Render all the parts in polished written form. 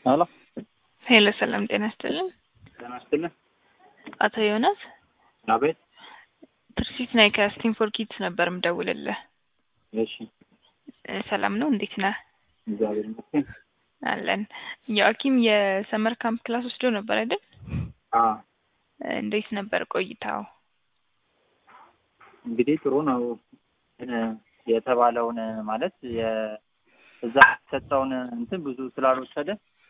ሄሎ ሄሎ ሰላም ጤና ይስጥልኝ። ጤና ይስጥልኝ። አቶ ዮናስ አቤት። ትርሲት ናይ ካስቲንግ ፎር ኪድስ ነበር ምደውልልህ። እሺ ሰላም ነው? እንዴት ነህ? እግዚአብሔር ይመስገን። አለን። የአኪም የሰመር ካምፕ ክላስ ወስዶ ነበር አይደል? አዎ እንዴት ነበር ቆይታው? እንግዲህ ጥሩ ነው። የተባለውን ማለት እዛ ሰጠውን እንትን ብዙ ስላልወሰደ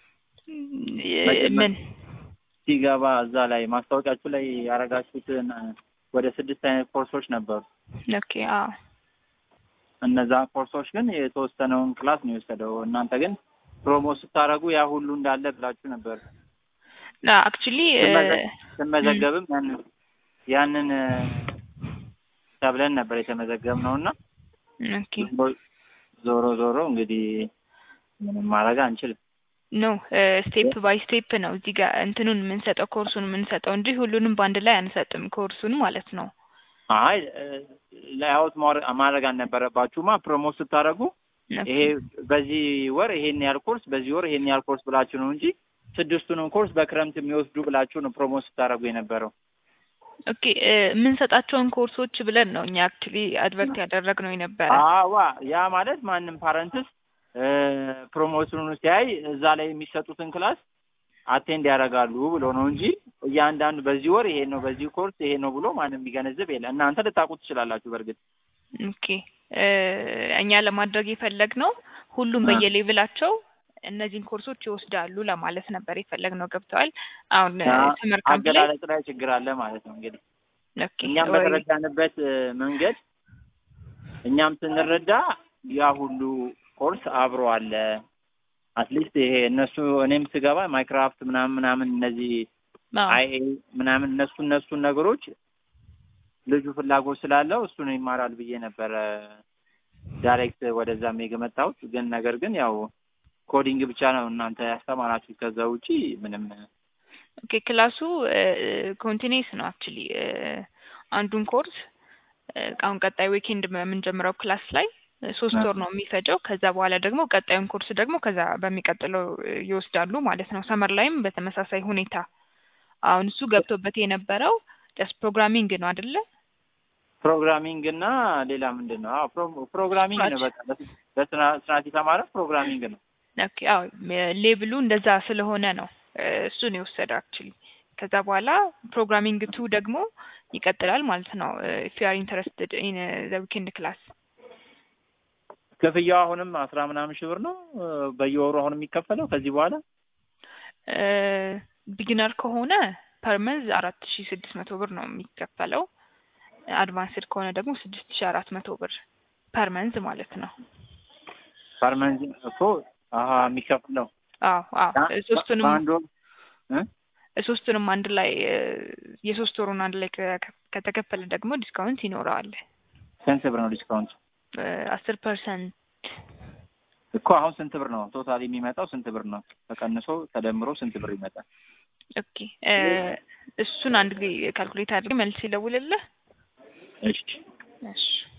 ምን ሲገባ እዛ ላይ ማስታወቂያችሁ ላይ ያረጋችሁትን ወደ 6 አይነት ኮርሶች ነበሩ። ኦኬ አዎ። እነዛ ኮርሶች ግን የተወሰነውን ክላስ ነው የወሰደው። እናንተ ግን ፕሮሞት ስታረጉ ያ ሁሉ እንዳለ ብላችሁ ነበር። አክቹሊ ስመዘገብም ያንን ተብለን ነበር የተመዘገብነውና ኦኬ ዞሮ እንግዲህ ምንም ማድረግ አንችልም። ኖ ስቴፕ ባይ ስቴፕ ነው እዚህ ጋር እንትኑን የምንሰጠው ኮርሱን የምንሰጠው እንጂ ሁሉንም ባንድ ላይ አንሰጥም ኮርሱን ማለት ነው። አይ ላይአውት ማድረግ አልነበረባችሁማ። ፕሮሞት ስታደርጉ ይሄ በዚህ ወር ይሄን ያህል ኮርስ፣ በዚህ ወር ይሄን ያህል ኮርስ ብላችሁ ነው እንጂ 6ቱንም ኮርስ በክረምት የሚወስዱ ብላችሁ ነው ፕሮሞት ስታደርጉ የነበረው። ኦኬ የምንሰጣቸውን ኮርሶች ብለን ነው እኛ አክቹሊ አድቨርት ያደረግነው የነበረ። አዋ ያ ማለት ማንም ፓረንትስ ፕሮሞሽኑን ሲያይ እዛ ላይ የሚሰጡትን ክላስ አቴንድ ያደርጋሉ ብሎ ነው እንጂ እያንዳንዱ በዚህ ወር ይሄ ነው በዚህ ኮርስ ይሄ ነው ብሎ ማንም የሚገነዘብ የለ። እናንተ ልታውቁት ትችላላችሁ በእርግጥ። ኦኬ እኛ ለማድረግ የፈለግነው ሁሉም በየሌቭላቸው እነዚህን ኮርሶች ይወስዳሉ ለማለት ነበር የፈለግነው። ገብተዋል? አሁን ሰመር ካምፕ ላይ አገላለጽ ላይ ችግር አለ ማለት ነው እንግዲህ። ኦኬ እኛም በተረዳንበት መንገድ እኛም ስንረዳ ያ ሁሉ ኮርስ አብሮ አለ። አትሊስት ይሄ እኔም ስገባ ማይክሮሶፍት ምናምን እነዚህ አይኤ ምናምን እነሱ ነገሮች ልጁ ፍላጎት ስላለው እሱን ይማራል ብዬ ነበር ዳይሬክት ወደዛም የገመጣሁት። ግን ነገር ግን ያው ኮዲንግ ብቻ ነው እናንተ ያስተማራችሁት። ከዛ ውጪ ምንም። ኦኬ ክላሱ ኮንቲኒዩስ ነው አክቹሊ። አንዱን ኮርስ አሁን ቀጣይ ዊኬንድ የምንጀምረው ክላስ ላይ 3 ወር ነው የሚፈጀው። ከዛ በኋላ ደግሞ ቀጣዩን ኮርስ ደግሞ ከዛ በሚቀጥለው ይወስዳሉ ማለት ነው። ሰመር ላይም በተመሳሳይ ሁኔታ። አሁን እሱ ገብቶበት የነበረው ጀስት ፕሮግራሚንግ ነው አይደለ? ፕሮግራሚንግ እና ሌላ ምንድነው? ፕሮግራሚንግ ነው። በቃ በስናት የተማረ ፕሮግራሚንግ ነው። ኦኬ አዎ ሌብሉ እንደዛ ስለሆነ ነው እሱን የወሰደው አክቹሊ። ከዛ በኋላ ፕሮግራሚንግ 2 ደግሞ ይቀጥላል ማለት ነው። if you are interested in the weekend class ክፍያው አሁንም 10 ምናምን ሺህ ብር ነው በየወሩ አሁን የሚከፈለው ከዚህ በኋላ። ቢጊነር ከሆነ ፐር መንዝ 4600 ብር ነው የሚከፈለው። አድቫንስድ ከሆነ ደግሞ 6400 ብር ፐር መንዝ ማለት ነው። ፐር መንዝ እኮ የሚከፈለው። አዎ ሶስቱንም አንድ ላይ የሶስት ወሩን አንድ ላይ ከተከፈለ ደግሞ ዲስካውንት ይኖረዋል። ስንት ብር ነው ዲስካውንት? 10% እኮ አሁን ስንት ብር ነው ቶታሊ የሚመጣው? ስንት ብር ነው ተቀንሶ ተደምሮ ስንት ብር ይመጣል? ኦኬ እሱን አንድ ጊዜ ካልኩሌት አድርገህ መልስ ይደውልልህ። እሺ